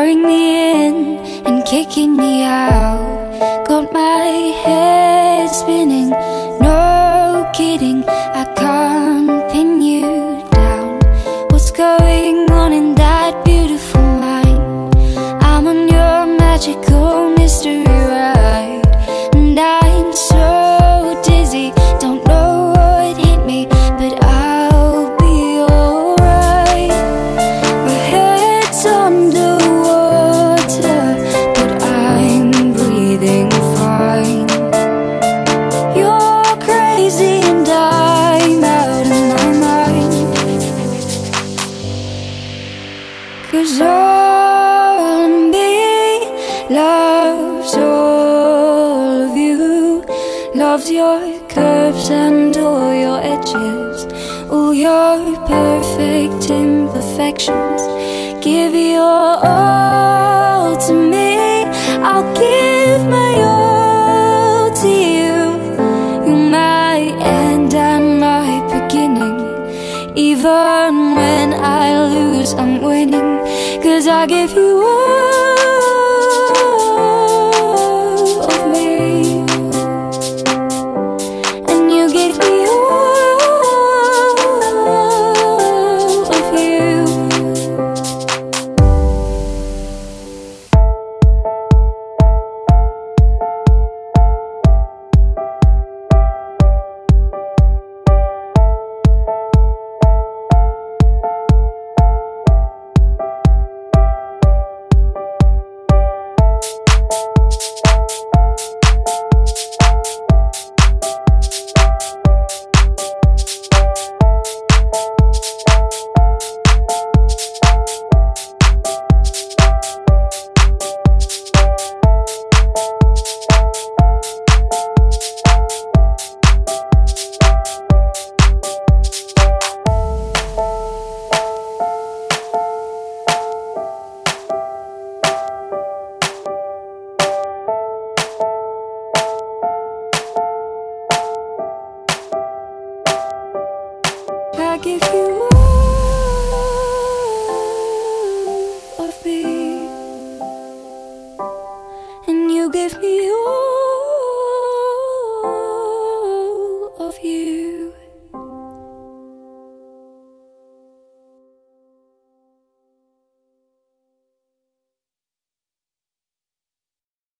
luring me in and kicking me out. Got my head spinning, no kidding, I can't pin you down. What's going on in that beautiful mind? I'm on your magical mystery ride, and I'm so dizzy, don't know what hit me, but I'll be alright. My head's underwater, but I'm breathing fine. You're crazy and I'm out of my mind, 'cause all of me loves all of you. Loves your curves and all your edges, all your perfect imperfections. Give your all to me, I'll give my all to you. You're my end and my beginning. Even when I lose, I'm winning, 'cause I give you all of me, and you give me all of you. I give you